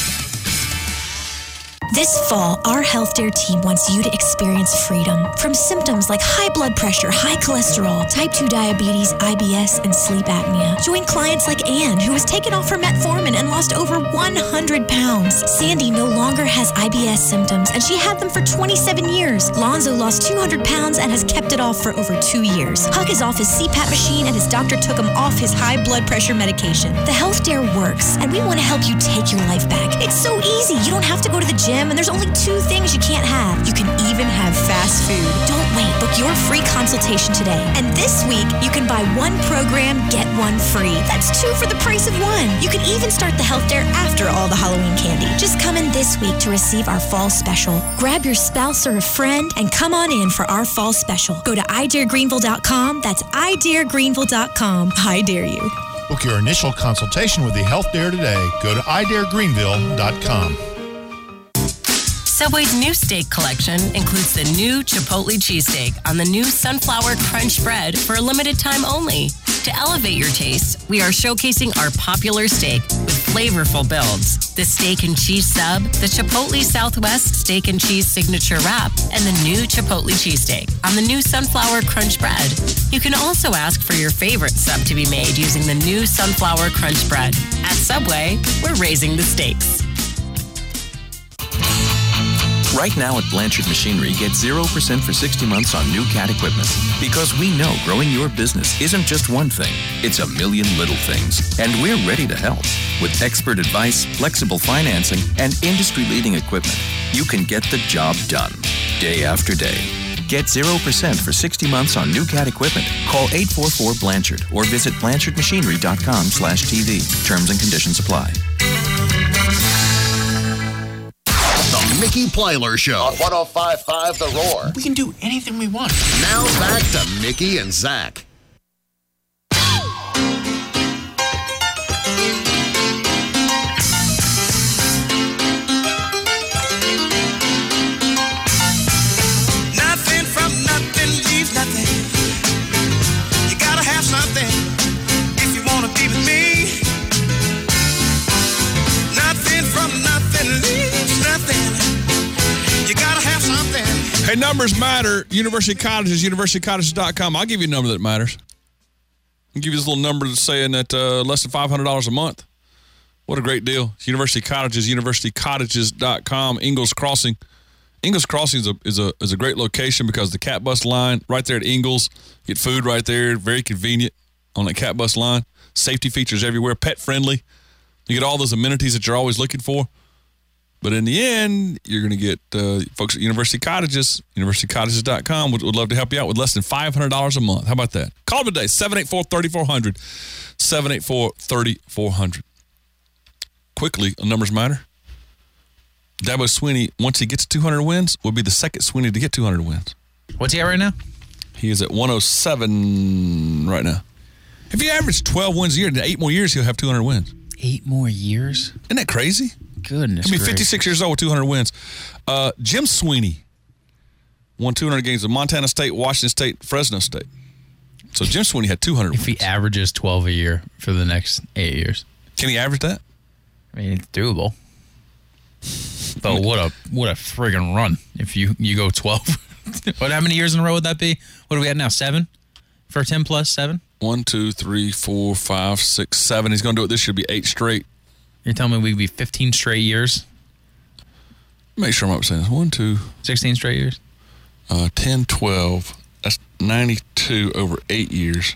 This fall, our HealthDare team wants you to experience freedom from symptoms like high blood pressure, high cholesterol, type 2 diabetes, IBS, and sleep apnea. Join clients like Anne, who has taken off her metformin and lost over 100 pounds. Sandy no longer has IBS symptoms, and she had them for 27 years. Lonzo lost 200 pounds and has kept it off for over 2 years. Huck is off his CPAP machine, and his doctor took him off his high blood pressure medication. The HealthDare works, and we want to help you take your life back. It's so easy. You don't have to go to the gym, and there's only 2 things you can't have. You can even have fast food. Don't wait. Book your free consultation today. And this week, you can buy 1 program, get 1 free. That's 2 for the price of 1. You can even start the HealthDare after all the Halloween candy. Just come in this week to receive our fall special. Grab your spouse or a friend and come on in for our fall special. Go to idaregreenville.com. That's idaregreenville.com. I dare you. Book your initial consultation with the HealthDare today. Go to idaregreenville.com. Subway's new steak collection includes the new Chipotle cheesesteak on the new Sunflower Crunch bread for a limited time only. To elevate your taste, we are showcasing our popular steak with flavorful builds. The steak and cheese sub, the Chipotle Southwest steak and cheese signature wrap, and the new Chipotle cheesesteak on the new Sunflower Crunch bread. You can also ask for your favorite sub to be made using the new Sunflower Crunch bread. At Subway, we're raising the stakes. Right now at Blanchard Machinery, get 0% for 60 months on new Cat equipment. Because we know growing your business isn't just one thing, it's a million little things. And we're ready to help. With expert advice, flexible financing, and industry-leading equipment, you can get the job done, day after day. Get 0% for 60 months on new Cat equipment. Call 844-BLANCHARD or visit blanchardmachinery.com/TV. Terms and conditions apply. Mickey Plyler Show on 105.5 The Roar. We can do anything we want. Now back to Mickey and Zach. Nothing from nothing leaves nothing. You gotta have something if you wanna be with me. Nothing from nothing leaves nothing. You gotta have something. Hey, numbers matter. University Cottages, universitycottages.com. I'll give you a number that matters. I'll give you this little number that's saying that less than $500 a month. What a great deal. University Cottages, universitycottages.com. Ingalls Crossing. Ingalls Crossing is a great location because the cat bus line right there at Ingalls. Get food right there. Very convenient on that cat bus line. Safety features everywhere. Pet friendly. You get all those amenities that you're always looking for. But in the end, you're going to get folks at University Cottages, universitycottages.com would love to help you out with less than $500 a month. How about that? Call them today, 784-3400, 784-3400. Quickly, numbers matter. Dabo Swinney, once he gets to 200 wins, will be the second Swinney to get 200 wins. What's he at right now? He is at 107 right now. If he averaged 12 wins a year, in 8 more years, he'll have 200 wins. 8 more years? Isn't that crazy? Goodness He'll be gracious. 56 years old with 200 wins. Jim Sweeney won 200 games of Montana State, Washington State, Fresno State. So Jim Sweeney had 200 wins. If he averages 12 a year for the next 8 years. Can he average that? I mean, it's doable. But what a friggin' run if you go 12. How many years in a row would that be? What are we at now, 7? For 10 plus 7? 1, 2, 3, 4, 5, 6, 7. He's going to do it this year. Be 8 straight. You're telling me we'd be 15 straight years? Make sure I'm up saying this. 1, 2. 16 straight years? 10, 12. That's 92 over 8 years.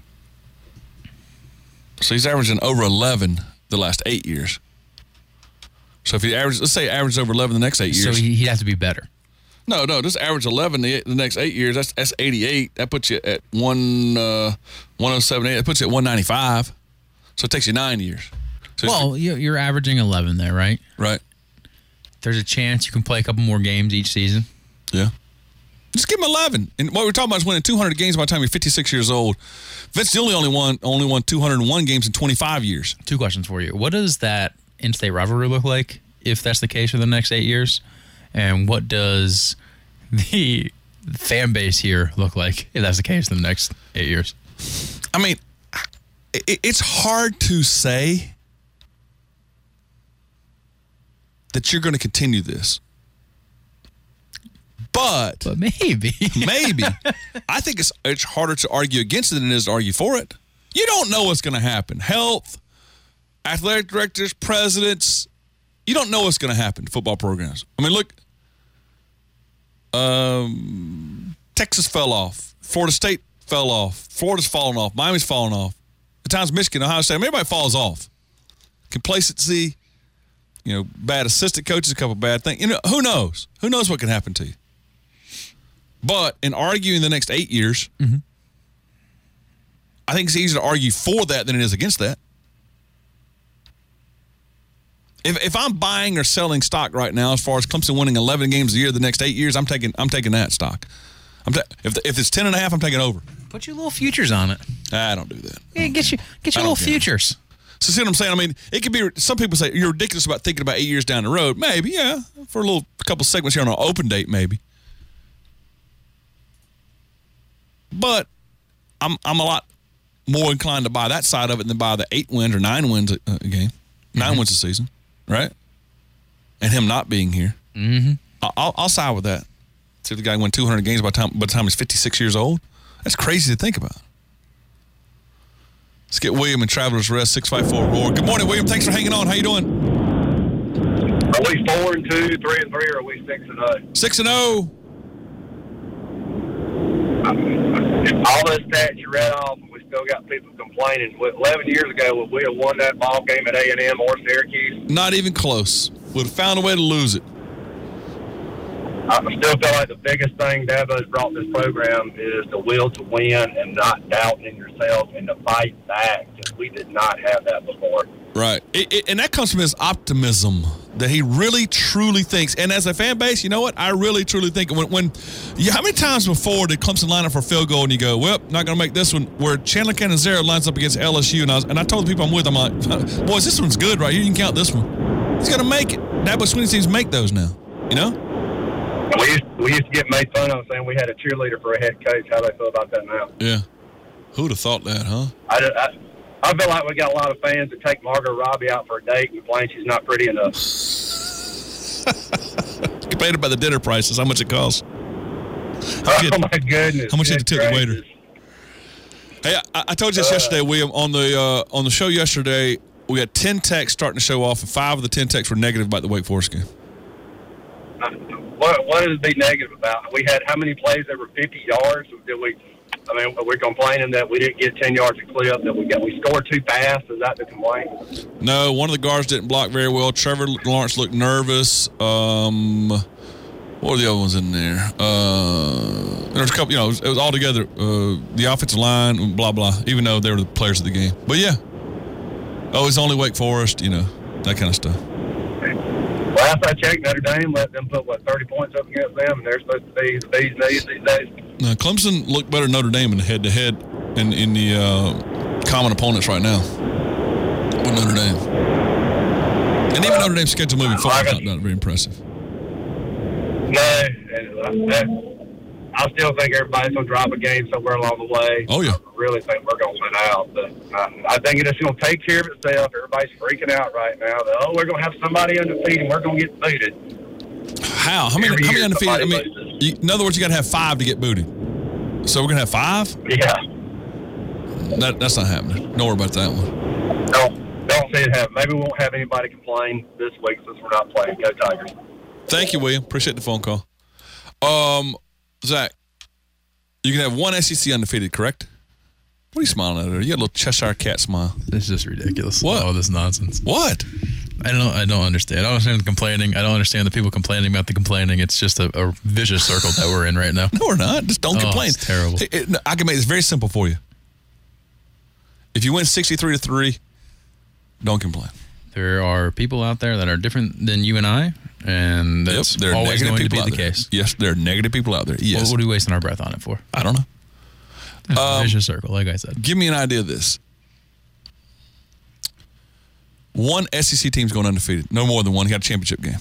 So he's averaging over 11 the last 8 years. So if he averages, let's say he averages over 11 the next 8 years. So he'd have to be better. No, just average 11 the next 8 years. That's 88. That puts you at 107.8. That puts you at 195. So it takes you 9 years. So well, you're averaging 11 there, right? Right. There's a chance you can play a couple more games each season. Yeah. Just give him 11. And what we're talking about is winning 200 games by the time you're 56 years old. Vince Dooley only won 201 games in 25 years. 2 questions for you. What does that in-state rivalry look like if that's the case for the next 8 years? And what does the fan base here look like if that's the case in the next 8 years? I mean, it's hard to say that you're going to continue this. But maybe. Maybe. I think it's harder to argue against it than it is to argue for it. You don't know what's going to happen. Health, athletic directors, presidents, you don't know what's going to happen to football programs. I mean, look, Texas fell off. Florida State fell off. Florida's fallen off. Miami's fallen off. At times, Michigan, Ohio State, everybody falls off. Complacency, bad assistant coaches, a couple bad things. Who knows? Who knows what can happen to you? But in arguing the next 8 years, I think it's easier to argue for that than it is against that. If I'm buying or selling stock right now, as far as Clemson winning 11 games a year the next 8 years, I'm taking that stock. If it's 10.5, I'm taking over. Put your little futures on it. I don't do that. Yeah, get your little futures. So see what I'm saying? I mean, it could be. Some people say you're ridiculous about thinking about 8 years down the road. Maybe, yeah, for a couple segments here on an open date, maybe. But I'm a lot more inclined to buy that side of it than buy the 8 wins or 9 wins a game, 9 wins a season, right? And him not being here. Mm-hmm. I'll side with that. See if the guy won 200 games by the time he's 56 years old. That's crazy to think about. Let's get William in Travelers Rest, 654 Roar. Good morning, William. Thanks for hanging on. How you doing? Are we 4-2, 3-3, or are we 6-0? 6-0. All those stats you read off, and we still got people complaining. 11 years ago, would we have won that ball game at A&M or Syracuse? Not even close. Would have found a way to lose it. I still feel like the biggest thing Dabo's brought this program is the will to win and not doubting in yourself and to fight back. Just we did not have that before. Right. And that comes from his optimism that he really, truly thinks. And as a fan base, you know what? I really, truly think how many times before did Clemson line up for a field goal and you go, well, not going to make this one, where Chandler Cannizzaro lines up against LSU and I told the people I'm with, I'm like, boys, this one's good right here. You can count this one. He's going to make it. Dabo Swinney teams make those now, We used to get made fun of saying we had a cheerleader for a head coach. How do they feel about that now? Yeah. Who'd have thought that, huh? I feel like we got a lot of fans that take Margot Robbie out for a date and complain she's not pretty enough. Complaining about the dinner prices, how much it costs. Oh, my goodness. How much you had to tip the waiter? Hey, I told you this yesterday, William. On the show yesterday, we had 10 texts starting to show off, and 5 of the 10 texts were negative about the Wake Forest game. What is be negative about? We had how many plays that were 50 yards? We're complaining that we didn't get 10 yards of clip, that we scored too fast. Is that the complaint? No, one of the guards didn't block very well. Trevor Lawrence looked nervous. What were the other ones in there? There was a couple, it was all together. The offensive line, blah, blah, even though they were the players of the game. But, yeah. Oh, it's only Wake Forest, that kind of stuff. Last I checked, Notre Dame let them put, 30 points up against them, and they're supposed to be the bee's knees these days. Now, Clemson looked better than Notre Dame in the head-to-head in the common opponents right now with Notre Dame. And even Notre Dame's schedule moving forward is not very impressive. No, and I still think everybody's going to drop a game somewhere along the way. Oh, yeah. I really think we're going to win out. But I think it's going to take care of itself. Everybody's freaking out right now that, we're going to have somebody undefeated and we're going to get booted. How? How many undefeated? In other words, you got to have 5 to get booted. So we're going to have 5? Yeah. That's not happening. Don't worry about that one. Don't see it happen. Maybe we won't have anybody complain this week since we're not playing. Go Tigers. Thank you, William. Appreciate the phone call. Zach, You can have one SEC undefeated, correct? What are you smiling at there? You got a little Cheshire cat smile. It's just ridiculous. What? All this nonsense. What? I don't understand. I don't understand the complaining. I don't understand the people complaining about the complaining. It's just a vicious circle that we're in right now. No, we're not. Just don't complain. It's terrible. I can make this very simple for you. If you win 63-3, don't complain. There are people out there that are different than you and I, and that's there are always negative going to people be out the there. case. Yes, there are negative people out there. Yes. What are we wasting our breath on it for? I don't know. It's a vicious circle, like I said. Give me an idea of this. One SEC team's going undefeated. No more than one. He got a championship game.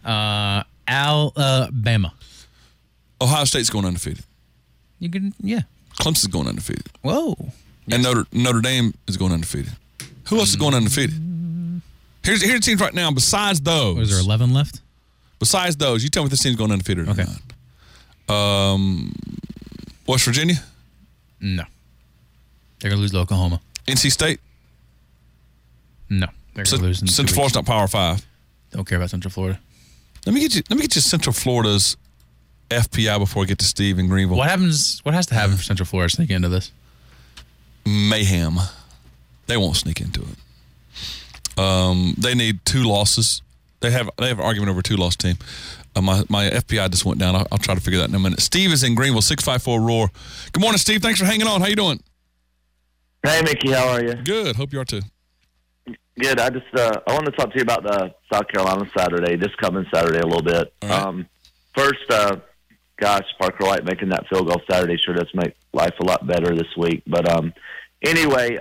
Alabama. Ohio State's going undefeated. You can, yeah. Clemson's going undefeated. Whoa. And Notre Dame is going undefeated. Who else is going undefeated? Here's the teams right now. Besides those, Was there 11 left? Besides those, you tell me if this team's going undefeated or not. West Virginia? No. They're going to lose to Oklahoma. NC State? No. They're going to lose in 2 Central Florida's weeks. not Power 5. Don't care about Central Florida. Let me get you Central Florida's FPI before I get to Steve in Greenville. What has to happen for Central Florida to sneak into this? Mayhem. They won't sneak into it. They need 2 losses. They have an argument over a 2-loss team. My FPI just went down. I'll try to figure that in a minute. Steve is in Greenville, 654-ROAR. Good morning, Steve. Thanks for hanging on. How you doing? Hey, Mickey. How are you? Good. Hope you are too. Good. I wanted to talk to you about the South Carolina Saturday, this coming Saturday a little bit. Right. First, gosh, Parker White making that field goal Saturday sure does make life a lot better this week. But anyway,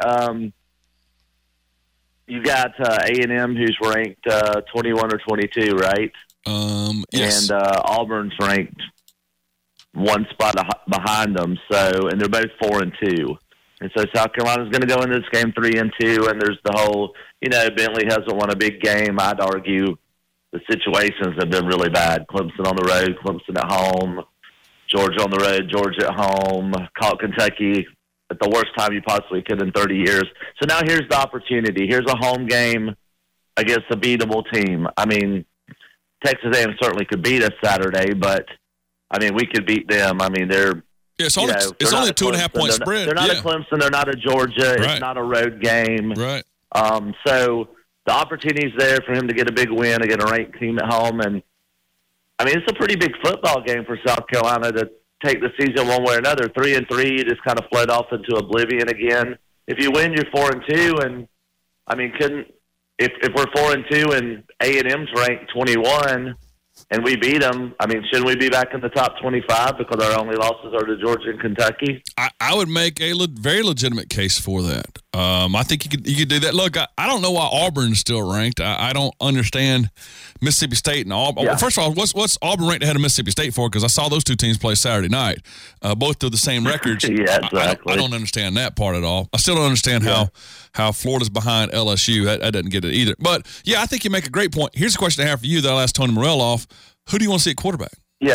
you got A&M who's ranked 21 or 22, right? Yes. And Auburn's ranked one spot behind them. So, and they're both 4-2. And so South Carolina's going to go into this game 3-2. And there's the whole, Bentley hasn't won a big game. I'd argue the situations have been really bad. Clemson on the road, Clemson at home, Georgia on the road, Georgia at home, caught Kentucky at the worst time you possibly could in 30 years. So now here's the opportunity. Here's a home game against a beatable team. I mean, Texas A&M certainly could beat us Saturday, but, we could beat them. They're it's only a 2.5 point spread. They're not a Clemson. They're not a Georgia. Right. It's not a road game. Right. So the opportunity's there for him to get a big win against a ranked team at home. And, it's a pretty big football game for South Carolina to take the season one way or another. 3-3, you just kind of float off into oblivion again. If you win, you're 4-2. And, if we're 4-2 and A&M's ranked 21 and we beat them, shouldn't we be back in the top 25 because our only losses are to Georgia and Kentucky? I would make a very legitimate case for that. I think you could do that. Look, I don't know why Auburn's still ranked. I don't understand Mississippi State and Auburn. Yeah. First of all, what's Auburn ranked ahead of Mississippi State for? Because I saw those two teams play Saturday night. Both of the same records. Yeah, exactly. I don't understand that part at all. I still don't understand how Florida's behind LSU. That doesn't get it either. But, yeah, I think you make a great point. Here's a question I have for you that I'll ask Tony Morrell off. Who do you want to see at quarterback? Yeah.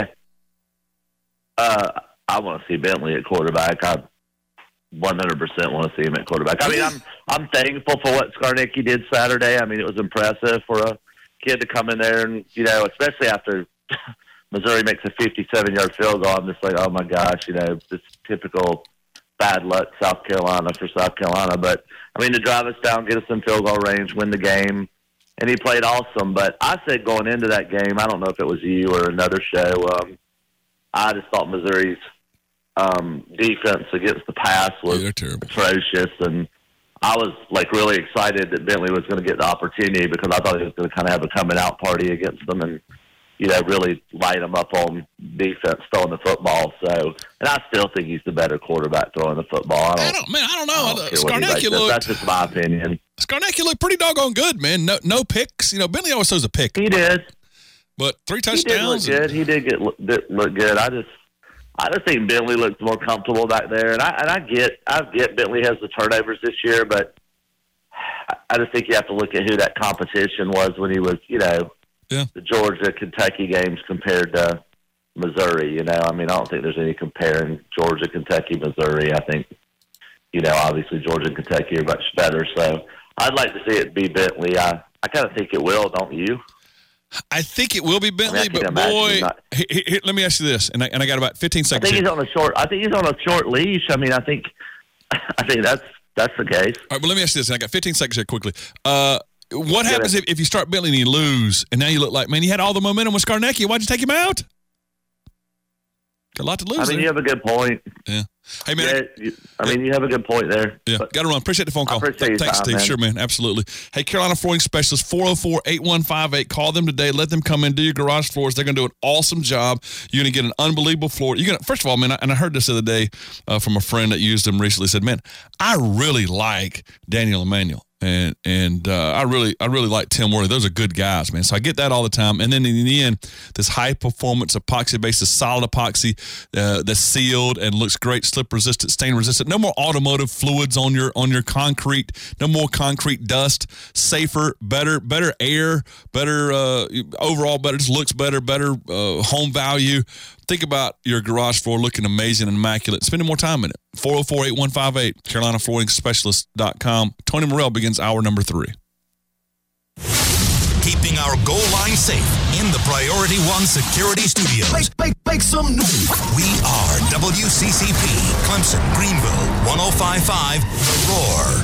I want to see Bentley at quarterback. I 100% want to see him at quarterback. I'm thankful for what Skarnicki did Saturday. It was impressive for a kid to come in there and, especially after Missouri makes a 57-yard field goal. I'm just like, oh, my gosh, this typical bad luck South Carolina for South Carolina. But, to drive us down, get us in field goal range, win the game. And he played awesome. But I said going into that game, I don't know if it was you or another show, I just thought Missouri's defense against the pass was atrocious. And I was, really excited that Bentley was going to get the opportunity because I thought he was going to kind of have a coming-out party against them and, really light them up on defense throwing the football. So, and I still think he's the better quarterback throwing the football. I don't know. Skarnicki that's just my opinion. Skarnicki looked pretty doggone good, man. No picks. Bentley always throws a pick. He did. But 3 touchdowns. He did look good. I just think Bentley looked more comfortable back there. And I get Bentley has the turnovers this year, but I just think you have to look at who that competition was when he was, the Georgia, Kentucky games compared to Missouri. I don't think there's any comparing Georgia, Kentucky, Missouri. I think, obviously Georgia and Kentucky are much better. So I'd like to see it be Bentley. I kind of think it will, don't you? I think it will be Bentley, I but boy, here, let me ask you this, and I got about 15 seconds. I think he's on a short leash. I mean, I think that's the case. All right, but let me ask you this, and I got 15 seconds here quickly. What happens if you start Bentley and you lose, and now you look like, man, you had all the momentum with Scarnecchia. Why'd you take him out? Got a lot to lose. I mean, you have a good point. Yeah. Hey, man. Yeah, you have a good point there. Yeah. Got to run. Appreciate the phone call. Thanks, Steve. Man. Sure, man. Absolutely. Hey, Carolina Flooring Specialist, 404-8158. Call them today. Let them come in, do your garage floors. They're going to do an awesome job. You're going to get an unbelievable floor. First of all, man, and I heard this the other day from a friend that used them recently, said, man, I really like Daniel Emanuel. And I really like Tim Worthy. Those are good guys, man. So I get that all the time. And then in the end, this high performance epoxy base, this solid epoxy that's sealed and looks great, slip resistant, stain resistant. No more automotive fluids on your concrete. No more concrete dust. Safer, better air, better overall, better. Just looks better home value. Think about your garage floor looking amazing and immaculate. Spending more time in it. 404-8158, CarolinaFlooringSpecialist.com. Tony Morrell begins hour number 3. Keeping our goal line safe in the Priority One Security Studios. Make some noise. We are WCCP, Clemson, Greenville, 105.5, The Roar.